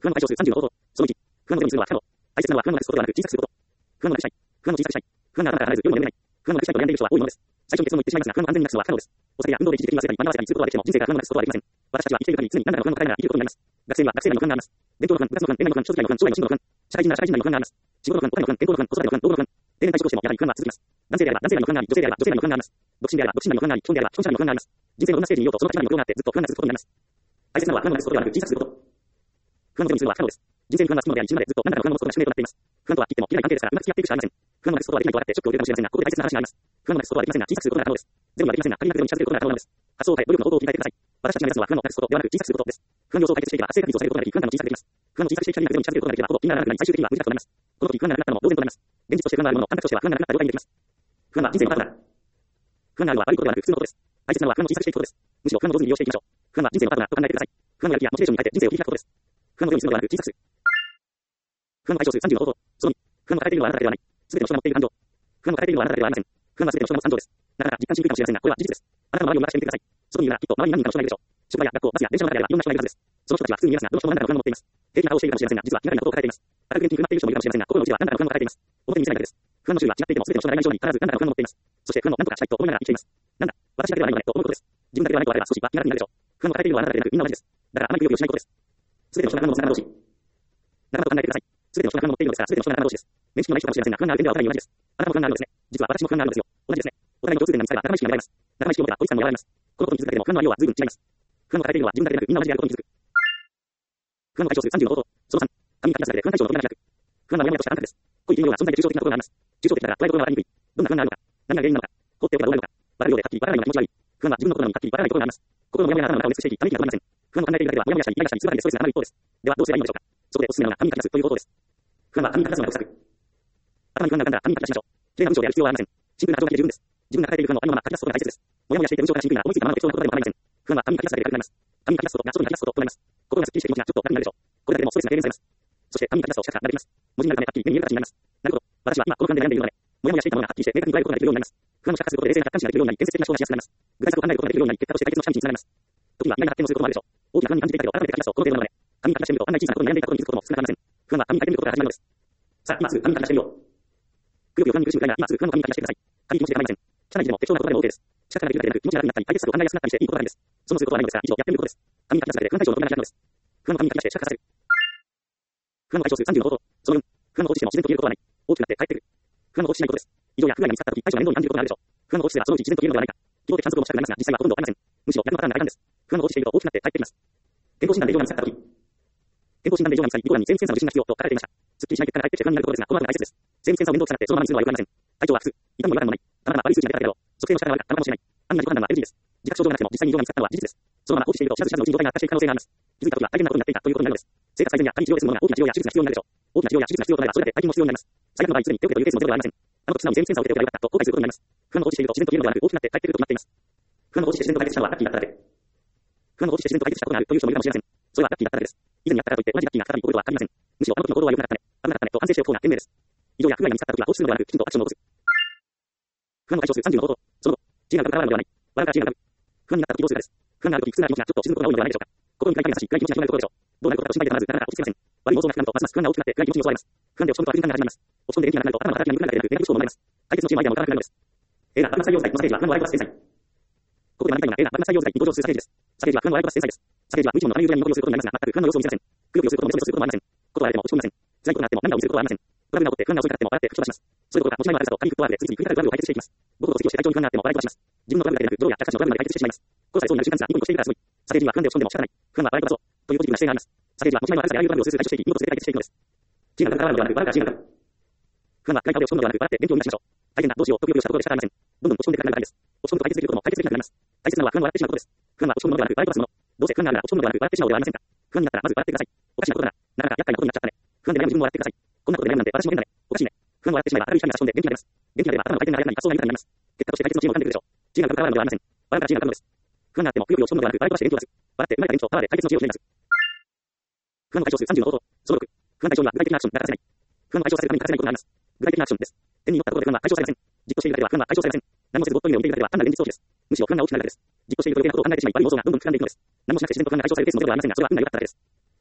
不安の解消数30の方法。その1、不安のゼロにするのは不可能。大切なのは不安のなくすことではなく小さくすること。不安のなくしたい。不安の小さくしたい。不安が頭から離れず夜も眠れない。不安のなくしたいと悩んでいる人は多いものです。最初に結論を言ってしまいますが、不安の安全になくすのは不可能です。お酒や運動で一時的に忘れたり、間に合わせたりすることはできても、人生から不安をなくすことはできません。私たちは生きている限り常に何らかの不安を抱えながら生きることになります。学生には学生なりの不安があります。勉強の不安、部活の不安、恋愛の不安、人付き合いの不安、将来の進路の不安、社会人なら社会人なりの不安があります。仕事の不安、お金の不安、健康の不安、子育ての不安、老後の不安、定年退職してもやはり不安は続きます。男性であれば男性なりの不安があり、女性であれば女性なりの不安があります。独身であれば独身なりの不安があり、既婚であれば既婚者なりの不安があります。人生のどんなステージにいようとその立場にも不安があってずっと不安が続くことになります。大切なのは不安をなくすことではなく小さくすること。不安のゼロにするのは不可能です。人生に不安はつきものであり、死ぬまでずっと何らかの不安を持つことが宿命となっています。不安とは言っても切れない関係ですから、うまく付き合っていくしかありません。不安をなくすことはできないと分かってショックを受けるかもしれませんが、ここで大切な話があります。不安をなくすことはできませんが、小さくすることが可能です。全部はできませんが、仮になくように近づけることが可能なのです。発想を変え、努力の方法を切り替えてください。私たちが目指すのは不安をなくすことではなく小さくすることです。不安の要素を解決していけば、生活にをさせることができ、不安感も小さくできます。不安を小さくしていき、ゼロに近づけることができれば、ほぼ気にならなくなり、最終的には無自覚となります。この時不安がなくなったのも同然となります。現実として不安があるもの、感覚としては不安がなくなった状態にできます。不安は人生のパートナー。不安があるのは悪いことではなく普通のことです。大切なのは不安を小さくしていくことです。むしろ不安の上手に利用していきましょう。不安は人生のパートナーと考えてください。不安のやる気やモチベーションに変えて人生を切り開くことです。不安のゼロにするのではなく小さくする。不安の解消数30の方法。その2、不安を抱えているのはあなたではない。すべての人が持っている感情。不安を抱えているのはあなたではありません。不安はすべての人が持つ感情です。なかなか実感しにくいかもしれませんが、これは事実です。あなたの周りを見渡してみてください。外にいるならきっと周りに何人かの人がいるでしょう。職場や学校、バスや電車の中であればいろんな人がいるはずです。その人たちは普通に見えますが、どの人も何らかの不安を持っています。平気な顔をしているかもしれませんが、実は気がかりなことを抱えています。明るく元気に振る舞っている人もいるかもしれませんが、心の内では何らかの不安を抱えています。表に見せないだけです。不安の種類は違っていても、すべての人がいない以上に必ず何らかの不安を持っています。そして不安を何とかしたいと思いながら生きています。なんだ、私だけではないのねと思うことです。自分だけではないとあれば少しは気が楽になるでしょう。不安を抱えているのはあなたでなくみんな同じです。だからあまりくよくよしないことです。すべての人が不安を持つ仲間同士。仲間と考えてください。すべての人が不安を持っているのですから、すべての人が仲間同士です。面識のない人かもしれませんが、不安がある点ではお互いに同じです。あなたも不安があるのですね。実は私も不安があるのですよ。同じですね。お互いに共通点が見つかれば仲間意識が芽生えます。仲間意識を持てば孤立感も和らげます。このことに気づくだけでも不安のありようは随分違います。不安を抱えているのは自分だけでなくみんな同じであることに気づく。不安の解消数30の方法。その3、神に書き出されて不安解消の扉が開く。不安はモヤモヤとした感覚です。濃い原因ような存在で抽象的なところがあります。抽象的だから捉えることがわかりにくい。どんな不安があるのか。何が原因なのか。放っておけばどうなるのか。わかるようではっきりわからないような気持ちがいい。不安は自分の心なのにはっきりわからないところがあります。心のモヤモヤが頭の中を埋め尽くしていき、ため息が止まりません。不安を考えているだけではモヤモヤしたり、イライラしたり、痛がってストレスが溜まる一方です。ではどうすればいいのでしょうか。そこでおすすめなのが神に書き出すという方法です。不安は神に書き出すのが不作。頭に不安が浮かんだら紙に書き出しましょう。綺麗な文章である必要はありません。シンプルな状態で十分です。自分が抱えている不安をありのまま書き出すことが大切です。モヤモヤしていて文章からしにくいなら思いついたままの適当なことでも構いません。不安は紙に書き出すだけで軽くなります。紙に書き出すことが外に書き出すこととなります。心がすっきりして気持ちがちょっと楽になるでしょう。これだけでもストレスが軽減されます。そして紙に書き出すとしたらなります。文字になるためはっきり目に見える形になります。なるほど。私は今この不安で悩んでいるので、モヤモヤしていたものがはっきりして明確に捉えることができるようになります。不安を社化することで冷静な客観視ができるようになり、建設的な思考がしやすくなります。具体策を考えることができるようになり、結果として解決の近道につながります。時には未来の発展をすることもあるでしょう。大きな不安に感じていたけど、改めて書き出すとこの程度なので、紙に書き出してみると案外小さなことに悩んでいたことに気づくことも少なくありません。不安は紙に書いてみることから始まるのです。さあ、今すぐ紙に書き出してみよう。くよくよ不安に苦しむくらいなら今すぐ不安の紙に書き出してください。紙気持ちで構いません。汚い字でも適当なことでも OK です。仕方ができるだけでなく気持ちが楽になったり、解決策を考えやすくなったりしていいことがあるんです。そのすることはないのですが、以上やってみることです。紙に書き出すだけで不安解消の扉が開くのです。不安の紙に書き出して社化させる。不安の解消数30の方法。その4、不安を放置しても自然と言えることはない。大きくなって帰ってくる。不安を放置しないことです。異常や不具合が見つかったとき、対処が面倒に感じることがあるでしょう。不安の放置すればそのうち自然と言えるのではないか。希望的観測をもしたくなりますが、実際はほとんどありません。むしろ逆のパターンが大半です。不安を放置していると大きくなって帰ってきます。健康診断で異常が見つかったとき、健康診断で異常が見つかり、医療欄に精密検査の受診が必要と書かれていました。すっきりしない結果が返ってきて不安になることですが、この後が大切です。精密検査を面倒くさがってそのままにするのは良くありません。体調は普通、痛みも違和感もない。たまたま悪い数値が出ただけだろう。測定の仕方が悪かったのかもしれない。案外自己判断は NG です。自覚症状がなくても実際に異常が見つかったのは事実です。そのまま放置していると知らず知らずのうちに状態が悪化していく可能性があります。気づいたときは大変なことになっていたということになるのです。生活改善や仮に治療でするものが大きな治療や手術が必要になるでしょう。大きな治療や手術が必要となればそれだけ大金も必要になります。最悪の場合、すでに手を受けというケースもゼロではありません。あの時素直に精密検査を受けておけばよかったと後悔することになります。不安を放置していると自然と言えるのではなく大きくなって帰ってくると決まっています。不安を放置して自然と解決したのはラッキーだっただけ。不安を放置して自然と解決したことがあるという人もいるかもしれません。それはラッキーだっただけです。以前にあったからといって同じラッキーが再び起こることは限りません。むしろあの時の行動は良くなかったね。危なかったねと反省しておく方が賢明です。異常や不具合が見つかった時は放置するのではなくきちんとアクションを起こす。不安の解消数30の方法。その後、知恵が浮かぶから笑うのではない。笑うから知恵が浮かぶ。不安になった時どうするかです。不安がある時普通な気持ちがちょっと沈むことが多いのではないでしょうか。心に快感が優しい、暗い気持ちが広がることでしょう。どうなることかと心配でたまらず、なかなか落ち着けません。悪い妄想が膨らむと、ますます不安が大きくなって、暗い気持ちに襲われます。不安で落ち込むと悪循環が始まります。落ち込んで元気がなくなると、頭の働きが鈍くなるだけでなく、ネガティブ思考も生まれます。解決のチームアイデアも浮かばなくなるのです。映画、バグナス採用剤のステージは不安のワイルドバス天才。ここで学びたいのが映画、バグナス採用剤に登場するステージです。ステージは不安のワイルドバス天才です。ステージは無一文のあらゆるぐらいに残りをすることになりますが、全く不安の様子を見せません。くよくよすることもめそめそすることもありません。ことはあれても落ち込みません。辛いことがあっても涙を見せることはありません。トラブルが起こって不安が襲いかかっても笑って吹き飛ばします。そういうことが持ち前の悪さとパニックとワールで次々繰り返すトラブルを解決していきます。僕を次をして体調に不安があっても笑い飛ばします。自分のトラブルだけでなく、道路や客たちのトラブルまで解決してしまいます。こうされそうになる瞬間ですが、ニコニコしているからすごい。ステージは不安で落ち込んでも仕方ない。不安は笑い飛ばそうというポジティブな姿勢があります。ステージは持ち前の悪さであらゆるトラブルをする対処していき、見事全て解決していくのです。チームが関わるのではなく、笑うからチームが不安は暗い顔で落ち込むのではなく、笑って元気を生み出しましょう。大変だ、どうしようとくよくよしたところで仕方ありません。どんどん落ち込んでいくだけのです。落ち込むと解決できることも解決できなくなります。大切なのは不安を笑ってしまうことです。不安は落ち込むのではなく、笑い飛ばすもの。どうせ不安があるなら落ち込むのではなく、笑ってしまうのではありませんか。不安になったらまず笑ってください。おかしなことなら、なかなか厄介なことになっちゃったね。不安で悩む自分も笑ってください。こんなことで悩むなんて私も変だね。おかしいね。不安を笑ってしまえば明るい光が差し込んで元気が出ます。元気が出れば頭の回転が速くなり発想が豊かになります。結果として解決のチームを噛んでくるでしょう。チームが関わるのではありません。笑うからチームが噛むのです。不安があってもくよくよ落ち込むのではなく、笑い飛ばして元気を出す。笑って生まれた元気とパワーで解決の知恵をひねり出す。不安の解消数30の方法。その6、不安解消には具体的なアクションが欠かせない。不安を解消させるために欠かせないことがあります。具体的なアクションです。手によったところで不安は解消されません。実行しているだけでは不安は解消されません。何もせずぼっと夢を見ているだけでは単なる現実逃避です。むしろ不安が大きくなるだけです。実行していると余計なことを考えてしまい、悪い妄想がどんどん膨らんでいくのです。何もしなくて自然と不安が解消されるケースもゼロではありませんが、それは運が良かっただけです。ま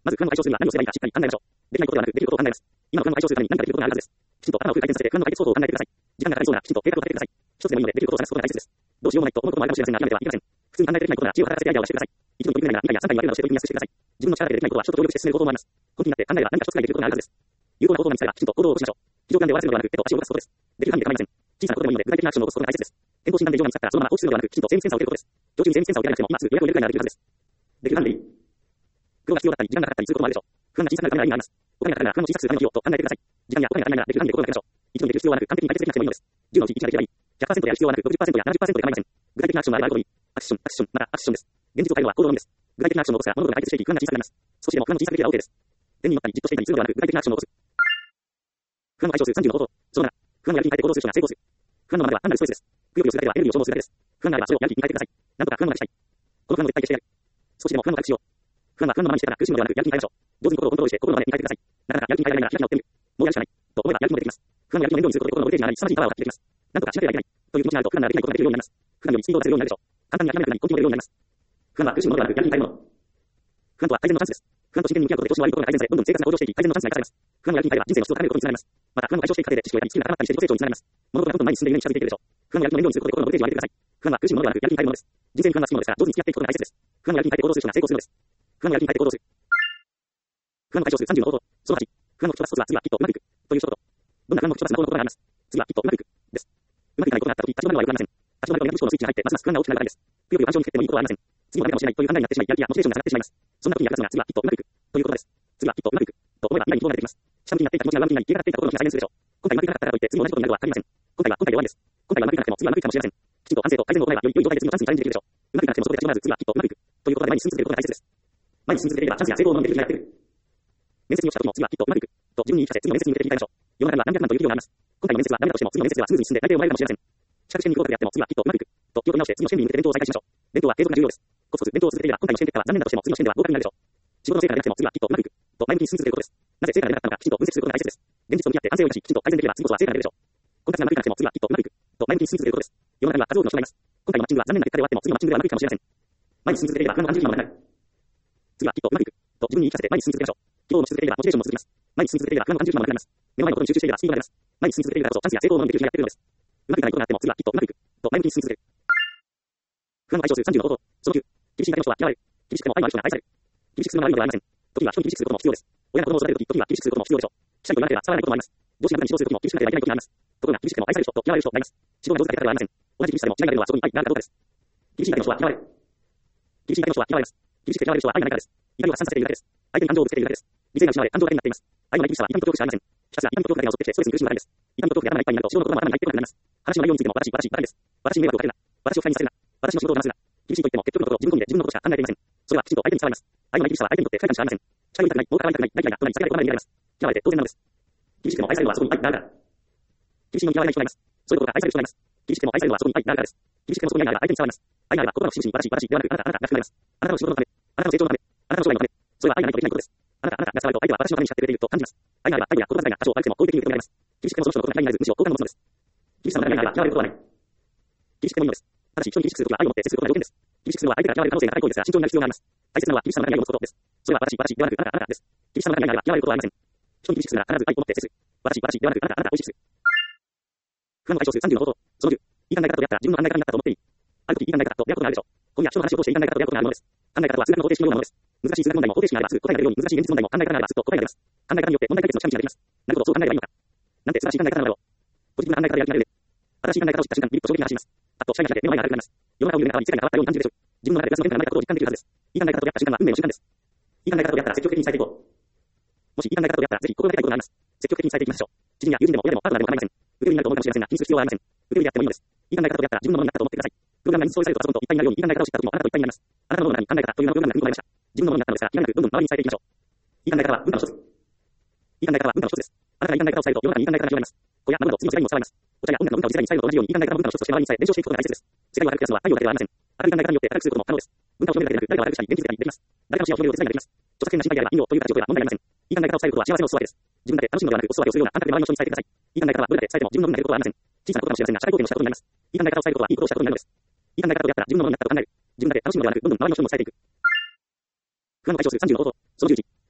まず、不安の解消するには何をすればいいかしっかり考えましょう。できないことではなく、できることを考えます。今の不安を解消するために何かできることがあるはずです。きちんと頭をフル回転させて不安の解決方法を考えてください。時間がかかりそうな、きちんと計画を立ててください。一つでもいいので、できることを探すことが大切です。どうしようもないと思うこともあるかもしれませんが、今ではいけません。普通に考えてできないことなら知恵を働かせてアイデアを出してください。一度に取り組めないが、2回や3回に分けるなどして取り組みやすくしてください。自分の力でできないことは人と協力して進める方法もあります。根気になって考えれば何か一つくらいできることがあるはずです。有効な行動が見つかれば、きちんと行動を起こしましょう。非常間で終わらせるのではなく、手と足を動かすことです。できる範囲で構いません。小さなことでもいいので、具体的なアクションを起こすことが大切です。健康診断で異常が見つかったら、そのまま放置するのではなく、きちんと精密検査を受けることです。常時に精密検査を受けられなくても、今すぐ予約を入れるくらいならできるはずです。できる範囲でいい。苦労が必要だったり、時間がかかったりすることもあるでしょう。不安が小さくなるためには意味があります。お金がかかるなら不安を小さくするための費用と考えてください。時間やお金が足りないならできる範囲で心がけましょう。一度にできる必要はなく、完璧に解決できなくてもいいのです。10のうち1ができればいい。100% やる必要はなく、60% や70%で構いません。具体的なアクションがあればあるほどいい。アクション、アクション、またアクションです。現実を変えるのは行動のみです。具体的なアクションを起こすから物事が解決していき、不安が小さくなります。少しでも不安の小さくできれば OK です。手に乗ったりじっとしていたりするのではなく、具体的なアクションを起こす。不安を解消する30の方法。その7、不安をやる気に変えて行動する人が成功する。不安のままでは単なるストレスです。くよくよするだけではエネルギーを消耗するだけです。不安があればそれをやる気に変えてください。なんとか不安のままでしたい。この不安を絶対消してやる。少しでも不安を回復しよう。不安は不安のままにしてから苦しむのではなく、やる気に変えましょう。上手に心をコントロールして心のままでに変えてください。なかなかやる気に変えられないなら開き直ってみる。もうやるしかない。と思えばやる気も出てきます。不安をやる気の面倒にすることで心のボルテージが上がり、凄まじいパワーを発揮できます。なんとかしなければいけない。という気持ちがあると、不安ならできないことができるようになります。不安よりスピードを出せるようになるでしょう。簡単に諦めなくなり、根気も出るようになります。不安は苦しむものではなく、やる気に変えるもの。不安とは改善のチャンスです。不安と真剣に向き合うことで調子の悪いことが改善され、どんどん生活が向上していき、改善のチャンスが生かされます。不安をやる気に変えれば人生の質を高めることにつながります。また、不安を解消していく過程で知識を得たり、スキルが高まったりして自己成長につながります。物事がどんどん前に進んで夢に近づいていくでしょう。不安をやる気の面倒にすることで心のボルテージを上げてください。不安は苦しむものではなく、やる気に変えるものです。人生に不安はつきものですから、上手に付き合っていくことが大切です。不安をやる気に変えて行動する人が成功するのです。不安をやる気に変えて行動する。不安を解消する30の方法。その8、不安の吹き飛ばすコツは次はきっとうまくいく。という一言。どんな不安も吹き飛ばす魔法の言葉があります。次はきっとうまくいく。です。うまくいかないことがあったとき、立ち止まるのはよくありません。立ち止まるとネガティブ思考のスイッチが入って、ますます不安が大きくなるからです。くよくよ暗礁に蹴ってもいいことはありません。次もダメかもしれないという考えになってしまい、やる気やモチベーションが下がってしまいます。そんな時に役立つのが次はきっとうまくいく。ということです。次はきっとうまくいく。と思えば未来に希望が出てきます。下向きになっていた気持ちが上向きになり、消えかかっていた心の火が再燃するでしょう。今回うまくいかなかったからといって次も同じことになるとは限りません。今回は今回で終わりです。今回はうまくいかなくても次はうまくいくかもしれません。きちんと反省と改善を行えばより良い状態で次のチャンスにチャレンジできるでしょう。うまくいかなくてもそこで立ち止まらず次はきっとうまくいく。ということで前に進み続けることが大切です。前に進み続ければチャンスや成功を生み出る日がやってくる。面接に落ちた時も次はきっとうまくいく。と自分に言い聞かせ次の面接に向けて言い換えましょう。世の中には何百万という企業があります。今回の面接はダメだとしても次の面接ではスムーズに進んで内定をもらえるかもしれません。資格試験に合格であっても次はきっとうまくいく。と気を取り直して次の試験に向けて勉強を再開しましょう。勉強は継続が重要です。コツコツ勉強を続けていれば今回の試験結果は残念だとしても次の試験では合格になるでしょう。仕事の成果が出なくても次はきっとうまくいく。と前向きに進み続けることです。なぜ成果が出なかったのかきちんと分析することが大切です。現実と向き合って反省を生かしきちんと改善できれば次こそは成果が出るでしょう。婚活がうまくいかなくても次はきっとうまくいく。と前向きに進み続けることです。世の中には数多くの人がいます。今回のマッチングは残念な結果で終わっても次のマッチングではうまくいくかもしれません。前に進み続ければ不安の感じる暇もなくなる。次はきっとうまくいく。と自分に言い聞かせて前に進み続けましょう。希望を持ち続ければモチベーションも続きます。前に進み続ければ不安の感じる暇もなくなります。目の前のことに集中していればスピードが出ます。前に進み続ければこそチャンスや成功を生み出る日がやってくるのです。うまくいかないことがあっても次はきっとうまくいく。と前向きに進み続ける。不安を解消する30の方法。その9、厳しい相手の人は嫌われる。厳しくても愛のある人が愛される。厳しくするのは悪いのではありません。時には人に厳しくすることも必要です。親が子供を育てるとき、時には厳しくすることも必要でしょう。記者に言われては伝わらないこともあります。上司が部下に指導するときも厳しくなければいけないことがあります。ところが厳しくても愛される人と嫌われる人があります。指導が上手だけではありません。同じ厳しさでも違いが出るのはそこに愛があるかどうかです。厳しい相手の人は嫌われる。厳しい相手の人は嫌われます。厳しくて嫌われる人は愛がないからです。怒りを発散させているだけです。相手に感情をぶつけているだけです。理性が失われ、感情だけになっています。愛のない厳しさは痛みと恐怖しかありません。ひたすら痛みと恐怖だけが襲ってきてストレスに苦しむばかりです。痛みと恐怖で頭がいっぱいになると指導の言葉も頭に入ってこなくなります。話の内容についても私ばかりです。私に迷惑をかけるな。私を不快にさせるな。私の仕事を邪魔するな。厳しいと言っても結局のところ自分込みで自分のことしか考えていません。それはきちんと相手に伝わります。愛のない厳しさは相手にとって不快感しかありません。近寄りたくない、もうからわいたくない、大嫌いな、隣に避けられることが見られます。嫌われて当然なのです。厳しくても愛されるのはそこに愛があるから。厳しいのに嫌われない人がいます。そういうことが愛される人がいます。厳しくても愛されるのはそこに愛があるからです。厳しくてもそこに愛があれば相手に伝わります。愛があれば心の節々に私ではなく、あなたが含まれます。あなたの仕事のため、あなたの成長のため、あなたの将来のため、それは愛がないとできないことです。あなたが伝わると相手は私のために誓ってくれていると感じます。愛があれば相手や言葉遣いが多少悪くても好意的に受け止められます。厳しくてもその人のことが嫌いにならず、むしろ好感を持つのです。厳しさの中に愛が嫌われることはない。厳しくてもいいのです。ただし人に厳しくするときは愛を持って接することが条件です。厳しくするのは相手から嫌われる可能性が高い行為ですが、慎重になる必要があります。大切なのは厳しさの中に愛を持つことです。それは私ではなく、あなたです。厳しさの中に愛が嫌われることはありません。人に厳しくするなら必ず愛を持って接する。私ではなく、あなたを意識する。不安を解消する30の方法。その10、いい考え方と出会ったら自分の考え方になったと思っていい。ある時いい考え方と出会うことがあるでしょう。今夜人の話を通していい考え方と出会うことがあるのです。考え方とは数学の方程式のようなものです。難しい数学問題も方程式があればすぐ答えが出るように、難しい現実問題も考え方があればすっと答えが出ます。考え方によって問題解決の近道ができます。なるほど、そう考えればいいのか。なんて素晴らしい考え方なのだろう。ポジティブな考え方でやる気が出る。新しい考え方を知った瞬間、リップと衝撃が走ります。あと、視界が開けて目の前が明るくなります。世の中を見る目が変わり、世界が変わったように感じるでしょう。自分の中で別の変化がないことを実感できるはずです。いい考え方と出会った瞬間は運命の瞬間です。いい考え方と出会ったら積極的に伝えていこう。もしいい考え方と出会ったらぜひ心がけたいことがあります。積極的に伝えていきましょう。知人や友人でも親でもパートナーでも構いません。不得意になると思うかもしれませんが、気にする必要はありません。不得意であってもいいのです。いい考え方と出会ったら自分のものになったと思ってください。プログラムがインストールされるとパソコンと一体になるようにいい考え方を知った時もあなたと一体になります。あなたの脳の中に考え方という名のプログラムが組み込まれました。自分のものになったのですが、気がなくどんどん周りに伝えていきましょう。いい考え方は文化の一つ。いい考え方は文化の一つです。あなたがいい考え方を伝えると世の中にいい考え方が広がります。小屋など次の世代にも伝わります。お茶や音楽の文化を次世代に伝えるのと同じようにいい考え方の文化の一つとして周りに伝え、伝承していくことが大切です。世界を明るく出すのは太陽だけではありません。明るい考え方によって明るくすることも可能です。文化を広めるだけでなく、誰かを明るくしたり、元気づけたりできます。誰かの幸せを広めるお手伝いができます。著作権なし媒体では医療という形を取れば問題ありません。いい考え方を伝えることは幸せのお裾分けです。自分だけ楽しむのではなく、お裾分けをするような感覚で周りの人に伝えてください。いい考え方はどれだけ伝えても自分のものになれることはありません。小さなことかもしれませんが、社会貢献をしたことになります。いい考え方を伝えることはいいことをしたことになるのです。いい考え方と出会ったら自分のものになったと考える。自分だけ楽しむのではなく、どんどん周りの人にも伝えていく。不安を解消する30の方法。その11、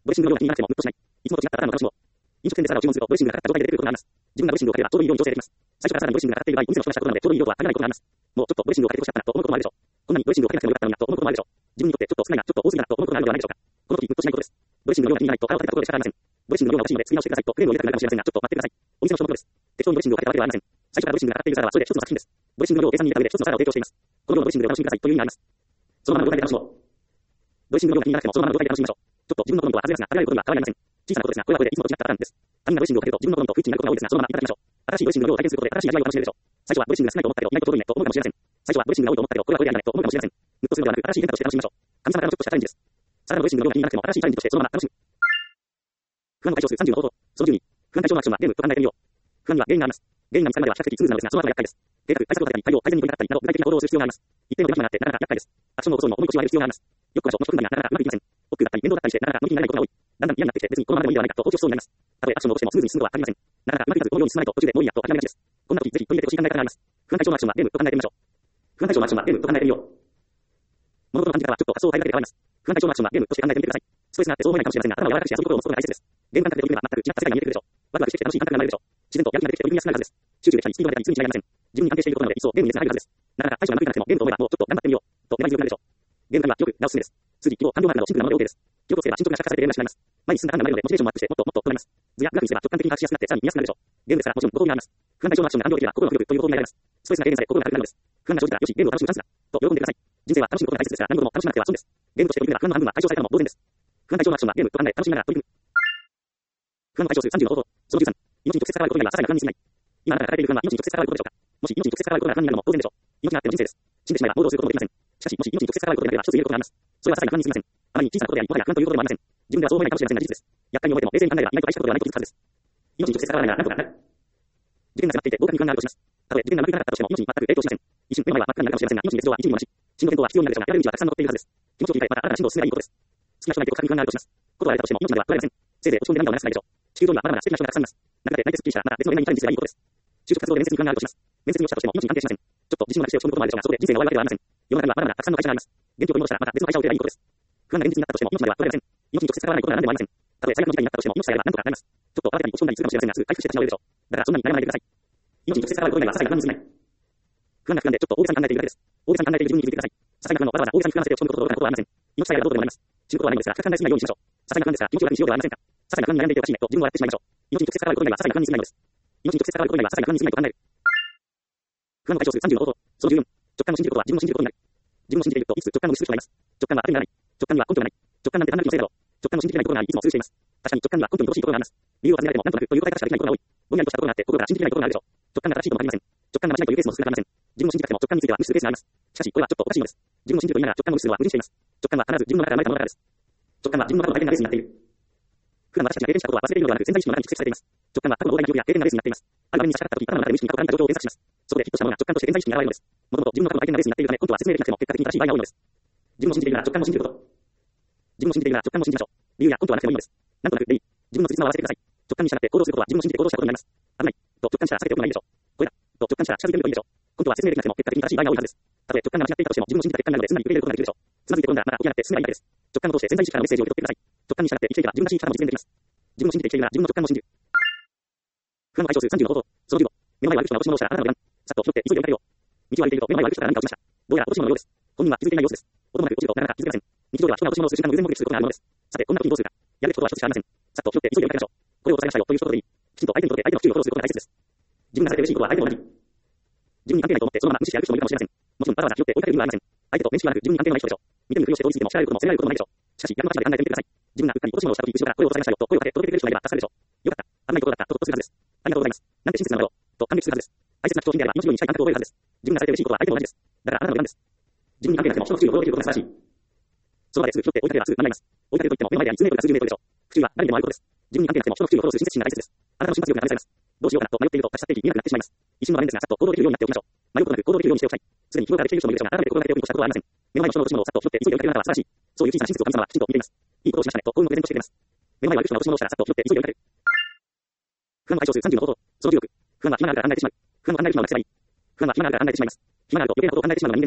ドレッシングのような気になってもムッとしない。いつもと違ったあなたの楽しみを。飲食店でサラダを注文すると、ドレッシングがかかった状態で出てくることがあります。十分なドレッシングをかければちょうどいい量に調整できます。最初からさらにドレッシングがかかっている場合、お店の人がしたことなのでちょうどいい量とは限らないことがあります。もうちょっとドレッシングをかけてほしかったなと思うこともあるでしょう。こんなにドレッシングをかけなくてもよかったのになと思うこともあるでしょう。自分にとってちょっと少ないな、ちょっと多すぎだなと思うことがあるのではないでしょうか。この時ムッとしないことです。ドレッシングの量が気にならないと腹を立てたところで仕方ありません。ドレッシングの量が欲しいので次直してくださいとクレームを入れたくなるかもしれませんが、ちょっと待ってください。お店の人のことです。適当にドレッシングをかけたわけではありません。最初からドレッシングがかかっているサラダはそれで一つの作品です。ドレッシングの量を計算に入れた上で一つのサラダを提供しています。この量のドレッシングで楽しんでくださいという意味があります。そのままの状態で楽しもう。ドレッシングの量が気にならなくてもそのままの状態で楽しみましょう。ちょっと自分の好みとは外れますが、限られることには変わりありません。小さなことですが、これはこれでいつもと違ったパターンです。他人がドレッシングをかけると自分の好みと不一致になることが多いですが、そのままいただきましょう。新しいドレッシングの量を体験することで新しい味わいを楽しめるでしょう。最初はドレッシングが少ないと思ったけど、意外とちょうどいいねと思うかもしれません。最初はドレッシングが多いと思ったけど、これはこれでありがないと思うかもしれません。ムッとするのではなく、新しい変化として楽しみましょう。神様からのちょっとしたチャレンジです。サラダのドレッシングの量が気にならなくても新しいチャレンジとしてそのまま楽しむ。不安を解消する30の方法。その12。不安解消のアクションはゲームと考えてみよう。不安には原因があります。原因が見つかるまでは比較的スムーズなのですが、その後が厄介です。計画、対策を立てたり、対応、改善に取り掛かったりなど、具体的な行動をする必要があります。一定の出来があってなかなか厄介です。アクションの起こそうにも重い腰を上げる必要があります。よくこそ、もし不安がなかなかうまくいきません。億劫だったり、面倒だったりして、なかなか乗り気にならないことが多い。だんだん嫌になってきて、別にこのままでもいいではないかと放棄しそうになります。たとえアクションを起こしてもスムーズに進むとは限りません。なかなかうまくいかず、このように進まないと途中でもういいやと諦めがちです。こんな時、ぜひ取り入れてほしい考え方があります。不安解消のアクションはゲームと考えてみましょう。不安解消のアクションはゲームと考えてみよう。物事の感じ方はちょっと発想を変えるだけで変わります。不安解消のアクションはゲームとして考えてみてください。ストレスがあってそう思えないかもしれませんが、頭を柔らかくして遊ぶことを持つことが大切です。ゲーム感覚で取り組めば全く違った世界が見えてくるでしょう。ワクワクして楽しい感覚が生まれるでしょう。自然とやる気が出てきて取り組みやすくなるはずです。集中できたり、スピードが出たり、すぐに違いありません。自分に安定していることなので、一層ゲームに熱が入るはずです。なかなか対処がうまくいかなくても、ゲームと思えばもうちょっと頑張ってみよう。と粘り強くなるでしょう。ゲームには記録がおすすめです。数字、記号、感情マークなどシンプルなもので OK です。記録すれば進捗がシャカされてゲームがしまいます。前に進んだ感がないので、モチベーションもアップして、もっともっととなります。図やグラフにすれば直感的に把握しやすくなって、さらに見やすくなるでしょう。ゲームですから、もちろんご褒美があります。不安解消のアクションが完了できれば、心の浮力ということになります。ストレスが軽減され、心が軽くなるのです。不安が生じたら、よし、ゲームを楽しむチャンスだ。と喜んでください。人生は楽しむことが大切ですが、何事も楽しまなくては損です。ゲームとして取り組めば、不安の半分は解消されたのも同然です。不安解消のアクションはゲームと考え、楽しみながら取り組む。不安を解消する30の方法。その13。命に直接関わることにはさらに不安に過ぎない。今あなたが抱えている不安は命に直接関わることでしょうか。もし命に直接関わることが不安になるのも当然でしょう。命があっての人生です。死んでしまえば行動することもできません。しかし、もし命に直接関わることになれば、一つ言えることがあります。それはさらに不安に過ぎません。あまりに小さなことであり、もはや不安ということでもありません。自分ではそう思えないかもしれませんが事実です。厄介に思えても冷静に考えれば意外と大したことではないと気づくはずです。命に直接関わらないなら何とかなる。受験が迫っていて合格に不安があるとします。たとえ受験がうまくいかなかったとしても命に全く影響しません。一瞬目の前は真っ赤になるかもしれませんが、命に鉄道は一にもなし。進路変動は必要になるでしょうが、やれる道はたくさん残っているはずです。気持ちを切り替え、また新たな進路を進めばいいことです。好きな人がいて合格に不安があるとします。ことはあれたとしても命までは加えません。せいぜい落ち込んで涙を流すくらいでしょう。地球上にはまだまだ素敵な人がたくさんいます。中で内定すっきりしたらまた別の夢にチャレンジすればいいことです。就職活動で面接に不安があるとします。面接に落ちたとしても命に安定しません。ちょっと自信をなくして落ち込むこともあるでしょうが、そこで人生が終わるわけではありません。世の中にはまだまだたくさんの会社があります。元気を取り戻したらまた別の会社を受ければいいことです。不安が現実になったとしても命までは取れません。命に直接関わらないことなら何でもありません。たとえ最悪の事態になったとしても命さえあれば何とかなります。ちょっと新たに落ち込んだりするかもしれませんが、すぐ回復してしまうでしょう。だからそんなに悩まないでください。命に直接関わることにはさらに不安に過ぎない。不安が不安でちょっと大げさに考えているだけです。大げさに考えている自分に気づいてください。些細な不安のわざわざ大げさに膨らませて落ち込むことほどろくなことはありません。命さえあればどうとでもなります。死ぬことはないのですが、深く考えすぎないようにしましょう。些細な不安ですが、気持ちを楽にしようではありませんか。些細な不安に悩んでいておかしいねと自分を笑ってしまいましょう。命に直接関わることには些細な不安に過ぎないのです。命に直接関わることには些細な不安に過ぎないと考える。不安を解消する30の方法。その14。直感を信じることは自分を信じることになる。自分を信じているといつ直感を無視する人がいます。直感は当てにならない。直感には根拠がない。直感なんて何なりのせいだろう。直感を信じきれないことがあり、いつも通しています。確かに直感には根拠に乏しいことがあります。理由を尋ねられてもなんとなくという答え方しかできないことが多い。ぼんやりとしたことがあって心から信じきれないことがあるでしょう。直感が正しいとも限りません。直感が間違いというケースも少なくありません。自分を信じたくても直感については無視するケースがあります。しかしこれはちょっとおかしいのです。自分を信じると言いながら直感を無視するのは矛盾しています。直感は必ず自分の中で生まれたものだからです。直感は自分の中の体験がベースになっている。普段私たちが経験したことは忘れているのではなく潜在意識の中に蓄積されています。直感は過去の膨大な記憶や経験がベースになっています。ある場面に差し掛かった時、頭の中で無意識に過去を感じた状況を検索します。そこでヒットしたものが直感として潜在意識に現れるのです。もともと自分の過去の体験がベースになっているため、根拠は説明できなくても結果的に正しい場合が多いのです。自分を信じているなら直感を信じること。自分を信じているなら直感を信じましょう。理由や根拠はなくてもいいのです。なんとなくでいい。自分の辻褄を合わせてください。直感に従って行動することは自分を信じて行動したことになります。危ない。と直感したら避けておくのがいいでしょう。これだ。と直感したら近づいてみるといいでしょう。根拠は説明できなくても結果的に正しい場合が多いはずです。たとえ直感が間違っていたとしても自分を信じた結果なので、すんなり受け入れることができるでしょう。つまずいて転んだらまた起き上がって進めばいいだけです。直感を通して潜在意識からのメッセージを受け取ってください。直感に従って生きていけば自分らしい生き方も実現できます。自分を信じて生きているなら自分の直感も信じる。不安を解消する30の方法。その15。目の前を歩く人が落ち物をしたらあなたの油断。さっと拾って急いで追いかけよう。道を歩いていると目の前を歩く人が何か落ちました。どうやら落とし物のようです。本人は気づいていない様子です。音もなく落ちるとなかなか気づけません。日常では人が落ち物をする時間の偶然目撃することがあるものです。さて、こんな時にどうするか。やるべきことは一つしかありません。さっと拾って急いで追いかけましょう。これを抑えましたよという一言でいい。きちんと相手にとって相手の不注意をフォローすることが大切です。自分がされて嬉しいことは相手も同じ。自分に関係ないと思ってそのまま無視して歩く人もいるかもしれません。もちろんわざわざ拾って追いかける理由はありません。相手と面識がなく自分に関係のない人でしょう。見て見ぬふりをして追いついても叱られることも責められることもないでしょう。しかし、やるの立場で考えてみてください。自分がうっかり落とし物をした時、後ろからこれを抑えましたよと声をかけ届けてくれる人がいれば助かるでしょう。よかった。危ないことだったとほっとするはずです。ありがとうございます。なんて親切なのだろう。と感激するはずです。大切な人を信じれば命のように近い感覚を覚えるはずです。自分がされて嬉しいことは相手も同じです。だからあなたの油断です。自分に関係なくても人の不注意を心がけることが素晴らしい。その場ですぐ拾って追いかければすぐ学びます。追いかけるといっても目の前であり数メートルか数十メートルでしょう。不注意は誰にでもあることです。自分に関係なくても人の不注意をフォローする親切心が大切です。あなたの瞬発力が試されます。どうしようかなと迷っていると立ち去っていき見えなくなってしまいます。一瞬の場面ですがさっと行動できるようになっておきましょう。迷うことなく行動できるようにしておきたい。すでに日頃からできている人もいるでしょうが、改めて心がけておくに越したことはありません。目の前の人の落ち物をさっと拾って急いで追いかけるあなたは素晴らしい。そういう小さな親切を神様はきちんと見ています。いいことをしましたねと幸運のプレゼントしてくれます。目の前を歩く人が落ち物をしたらさっと拾って急いで追いかける。不安を解消する30の方法。その16。不安は暇があるから考えてしまう。不安を考える暇をなくせばいい。不安は暇があるから考えてしまいます。暇があると余計なことを考えてしまうのが人間です。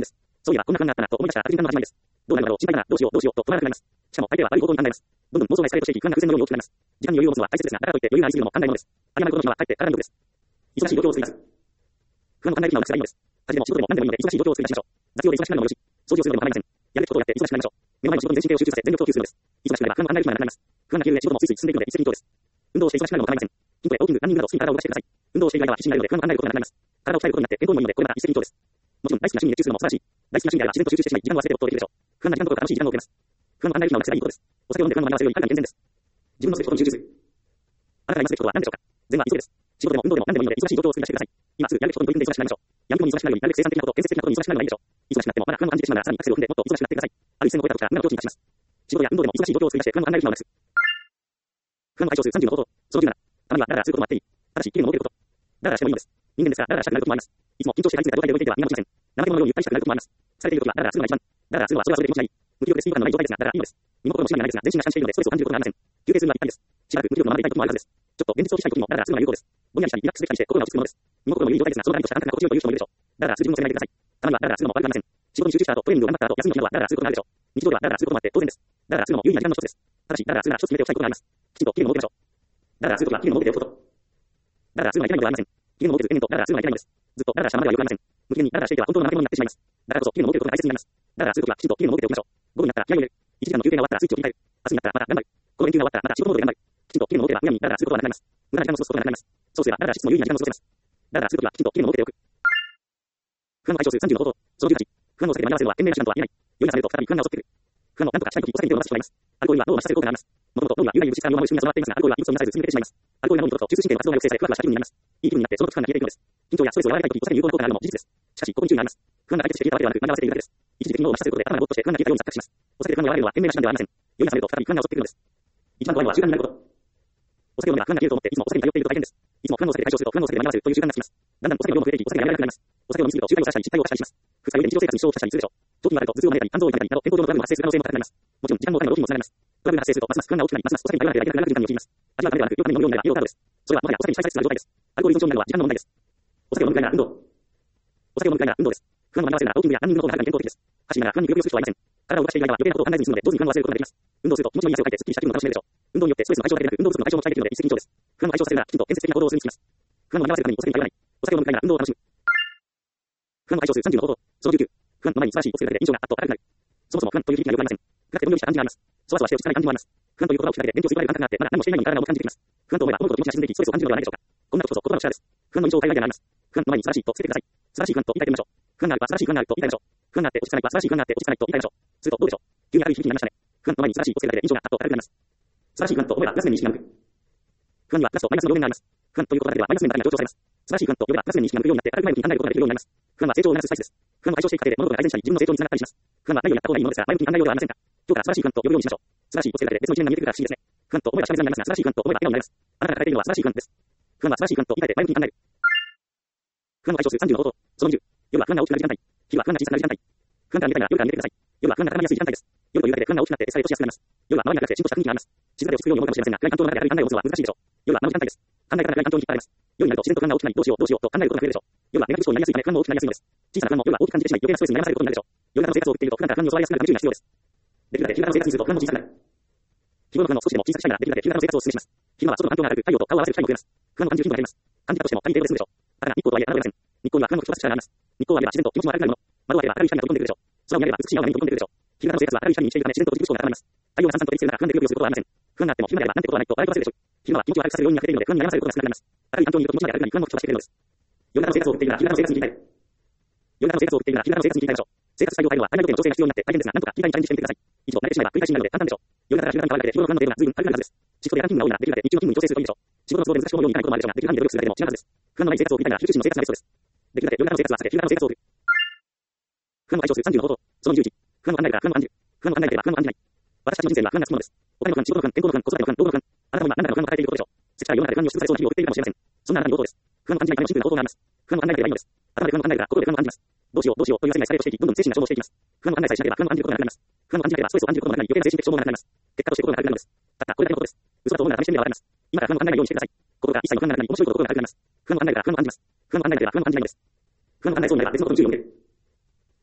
そういえばこんな不安があったなと思い出した悪循環の始まりです。どうなるだろう、心配だな、どうしようと止まらなくなります。しかも相手は悪い方向に考えます。どんどん妄想がエスカレートしていき、不安な偶然のように大きくなります。時間に余裕を持つのは大切ですが、だからといって余裕がありすぎるのも考えものです。謝ることの日は帰って体によくです。忙しい状況を追加す。不安を考える暇をなくせばいいのです。家事でも仕事でも何でもいいので忙しい状況を追加しましょう。雑用で忙しくなるのもよし、掃除をするのでも構いません。やるべきことをやって忙しくなりましょう。目の前の仕事に全神経を集中させ全力投球するのです。忙しくなれば不安を考える暇がなくなります。不安な気分で仕事もスイスイ進んでいくので一石二鳥です。運動をして忙しくなるのも構いません。筋トレ、ウォーキング、ランニングなど好きに体を動かしてください。運動をしている間は必死になるので不安を考えることがなくなります。体を鍛えることになって健康にもいいのでこれなら一石二鳥です。もちろん大好きな趣味に熱中するのも素晴らしい。大好きな趣味であれば自然と集中してしまい時間を忘れて没頭できるでしょう。不安な時間どころか楽しい時間を送れます。不安を考える暇をなくせばいいことです。お酒を飲んで不安を紛らわせるよりかなり健全です。自分のすべきことに集中する。あなたが今すべきことは何でしょうか。善は急げです。仕事でも運動でも何でもいいので忙しい状況を作り出してください。今すぐやるべきことに取り組んで忙しくなりましょう。やるべきことに忙しくなるよりなるべく生産的なこと、建設的なことに忙しくなるのがいいでしょう。忙しくなってもまだ不安を感じてしまうならさらにアクセルを踏んでもっと忙しくなってください。ある一線を越えた時から無我の境地に達します。仕事や運動でも忙しい状況を作り出して不安を考える暇をなくす。不安の解消数30の方法。その17。たまにはダラダラすることもあっていい。ただし、期限を設けること。ダラダラしてもいいのです。人間ですからダラダラしたくなることもあります。いつも緊張して張り詰めた状態で動いていては身が持ちません。怠け者のようにゆったりしたくなることもあります。疲れている時はダラダラするのが一番。ダラダラするのはそれはそれで気持ちがいい。無気力でスピード感のない状態ですが、だからいいのです。身も心もしながらないですが、全身が弛緩しているのでストレスを感じることがありません。休憩するのはぴったりです。しばらく無気力のままでいたい時もあるはずです。ちょっと現実逃避したい時にもダラダラするのが有効です。ぼんやりしたりリラックスできたりして心が落ち着くものです。身も心もいい状態ですが、その中にとしたあなたが心地よいという人もいるでしょう。ダラダラする自分を責めないでください。たまにはダラダラするのも悪くありません。仕事に集中した後、トレーニングを頑張った後、休む日などはダラダラすることがあるでしょう。日常ではダラダラすることもあって当然です。ダラダラするのも有意な時間の一つです。ただし、ダラダラするなら一つ決めておきたいことがあります。きちんと期限を設けましょう。ダラダラするときは期限を設けておくこと。ダラダラするのはいけないのではありません。期限を設けず延々とダラダラするのはいけないのです。ずっとダラダラしたままでは良くありません。無期限にダラダラしていては本当の怠け者になってしまいます。だからこそ期限を設けることが大切になります。ダラダラするときはきちんと期限を設けておきましょう。午後になったら気合を入れる。1時間の休憩が終わったらスイッチを切り替える。明日になったらまた頑張る。この連休が終わったらまた仕事モードで頑張る。きちんと期限を設ければ無駄にダラダラすることはなくなります。無駄な時間を過ごすことがなくなります。そうすればダラダラしつつも有意義な時間を過ごせます。ダラダラするときはきちんと期限を設けておく。不安を解消する30の方法。その18。不安を避けて学ばせるのは賢明な手段とは言えない。夜が覚めると再び不安が襲ってくる。不安を何とかしたいときお酒に手を回す人がいます。アルコールは脳を麻痺させる効果があります。もともと脳には有害物質から身を守る仕組みが備わっていますが、アルコールは異物を見させず潰れてしまいます。アルコールが脳にとると中枢神経の活動が抑制され、ふわふわした気分になります。いい気分になってその期間が消えていくのです。緊張やストレスを和らげたいときお酒に有効な効果があるのも事実です。しかし、ここに注意があります。不安が解決して消えたわけではなく、紛らわせているだけです。一時的に脳を麻痺させることで頭がぼーっとして不安が消えたように錯覚します。お酒で不安を和らげるのは賢明な手段ではありません。夜が覚めると再び不安が襲ってくるのです。一番怖いのは習慣になること。お酒を飲めば不安が消えると思っていつもお酒に頼っていると大変です。いつも不安を避けて解消すると不安を避けて紛らわせるという習慣がつきます。だんだんお酒の量も増えていき、お酒がやめられなくなります。お酒を飲みすぎると習慣を犯したり、失態を犯したりします。二日酔いで日常生活に支障をきたしたりするでしょう。長期にわたると頭痛を招いたり、肝臓を痛めたりなど、健康上のトラブルも発生する可能性も高くなります。もちろん時間もお金も浪費にもつながります。トラブルが発生するとますます不安が大きくなり、ますますお酒に頼られてやりたくなくなる時間に陥ります。味はダメではなく、よく飲むようになればイオカードです。それはもはやお酒に再生する状態です。アルコール依存症になるのは時間の問題です。お酒を飲むくらいなら運動。お酒を飲むくらいなら運動です。不安を紛らわせるならウォーキングやランニングの方がはるかに健康的です。走りながら不安にくよくよする人はいません。体を動かしている間は余計なことを考えずに済むので、上手に不安を忘れることができます。運動すると気持ちのいい汗をかいてスッキリした気分を楽しめるでしょう。運動によってストレスの解消だけでなく、運動不足の解消も期待できるので一石二鳥です。不安を解消させるならきちんと建設的な行動をするにつきます。不安を紛らわせるためにお酒に頼らない。お酒を飲むくらいなら運動を楽しむ。不安を解消する30の方法。その19。不安の前に素晴らしいことするだけで印象があっと高くなる。そもそも不安という響きがよくありません。暗くてどんよりした感じがあります。そわそわして落ち着かない感じもあります。不安という言葉を聞くだけで勉強することが感覚があって、まだ何もしていないのに体も感じてきます。不安と思えば物事と気持ちが沈んでいき、ストレスを感じるのではないでしょうか。こんなことこそ言葉の力です。不安の印象を変えられるであります。不安の前に素晴らしいとつけてください。素晴らしい不安と言い換えてみましょう。不安があるは素晴らしい不安があると言い換えましょう。不安があって落ち着かないは素晴らしい不安があって落ち着かないと言い換えましょう。するとどうでしょう。急に明るい響きになりましたね。不安の前に素晴らしいとつけるだけで印象があっと明るくなります。素晴らしい不安と思えばプラス面に意識が向く。不安にはプラスとマイナスの両面があります。不安という言葉だけではマイナス面だけが強調されます。素晴らしい不安と呼べばプラス面に意識が向くようになって明るく前向きに考えることができるようになります。不安は成長を促すスパイスです。不安を解消していく過程で物事が改善したり自分の成長につながったりします。不安はないようになった方がいいものですが、前向きに考えようではありませんか。今日から素晴らしい不安と呼ぶようにしましょう。素晴らしいとつけるだけで別の一面が見えてくるから不思議ですね。不安と思えばしゃべりになりますが、素晴らしい不安と思えば笑顔になります。あなたが抱えているのは素晴らしい不安です。不安は素晴らしい不安と言い換えて前向きに考える。不安を解消する30の方法。その20。夜は不安が大きくなる時間帯。昼は不安が小さくなる時間帯。不安から見えたいなら夜から見てください。夜は不安が高まりやすい時間帯です。夜というだけで不安が大きくなってエスカレートしやすくなります。夜は周りが暗くて浸透した雰囲気があります。静かで落ち着くように思うかもしれませんが、暗い環境の中で明るい考えを持つのは難しいでしょう。夜は間の時間帯です。考え方が暗い環境に引っ張られます。夜になると自然と不安が大きくなり、どうしようどうしようと考えることが増えるでしょう。夜はネガティブ思考になりやすいため不安も大きくなりやすいのです。小さな不安も夜は大きく感じてしまい、余計なストレスに悩まされることになるでしょう。夜型の生活を送っていると不安から不安に襲われやすくなるため注意が必要です。できるだけ昼型の生活にすると不安も小さくなる。日頃の不安を少しでも小さくしたいならできるだけ昼型の生活をお勧めします。昼間は外の環境が明るく太陽と顔を合わせる機会も増えます。不安を感じる頻度が減ります。感じたとしても他に抵抗で済むでしょう。だから日光とはいえ侮れません。日光には不安の吹き飛ばす力があります。日光を浴びれば自然と気持ちも明るくなるもの。窓を開ければ明るい光が飛び込んでくるでしょう。空を見上げれば美しい青が目に飛び込んでくるでしょう。昼型の生活は明るい光に満ちているため自然と自己主張が高まります。太陽がさんさんと照りつける中不安でぐよぐよすることはありません。不安があっても昼間であればなんてことはないと笑い飛ばせるでしょう。昼間は気持ちを明るくさせる要因が増えているので不安に悩まされることが少なくなります。明るい環境にいると気持ちまで明るくなり不安も吹き飛ばしてくれるのです。夜型の生活を送っているなら昼型の生活に切り替える。夜型の生活を送っているなら昼型の生活に切り替えましょう。生活スタイルを変えるのは体内時計の調整が必要になって大変ですが、なんとか切り替えにチャレンジしてみてください。一度慣れてしまえば繰り返しになるので簡単でしょう。夜型から昼型に変わるだけで日頃の不安のレベルが随分軽くなるはずです。仕事やランキングが多いならできるだけ日中の勤務に調整するといいでしょう。仕事の都合で難しい思うようにいかないこともあるでしょうが、できる範囲で努力するだけでも違うはずです。不安のない生活を送りたいなら集中心の生活がベストです。できるだけ夜型の生活は避け、昼型の生活を送る。不安を解消する30の方法。その21。不安を考えるから不安を感じる。不安を考えていれば不安を感じない。私たちの人生には不安がつくものです。お金の不安、仕事の不安、健康の不安、子育ての不安、老後の不安。あなたも今何らかの不安を抱えていることでしょう。世界世の中で不安に押しつぶされそうな日々を送っているかもしれません。そんなあなたに朗報です。不安を感じないためのシンプルな方法があります。不安を考えなければいいのです。頭で不安を考えるから心で不安を感じます。どうしようどうしようという焦りがエスカレートしていき、どんどん精神が消耗していきます。不安を考えさえしなければ不安を感じることがなくなります。不安を感じなければストレスを感じることもなくなり、余計な精神的消耗がなくなります。結果として心が軽くなるのです。たったこれだけのことです。嘘だと思うなら試してみればわかります。今から不安を考えないようにしてください。心が一切の不安がなくなり、面白いこと心が軽くなります。不安を考えなければ不安を感じます。不安を考えなければ不安を感じないのです。不安を考えそうになれば別のことに注意を向ける。不